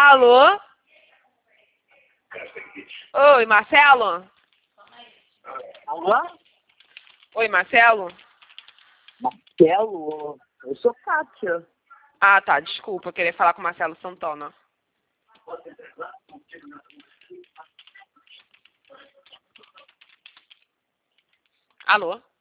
Alô? Oi, Marcelo? Alô? Oi, Marcelo? Marcelo? Eu sou Kátia. Ah, tá, desculpa, eu queria falar com o Marcelo Santana. Alô?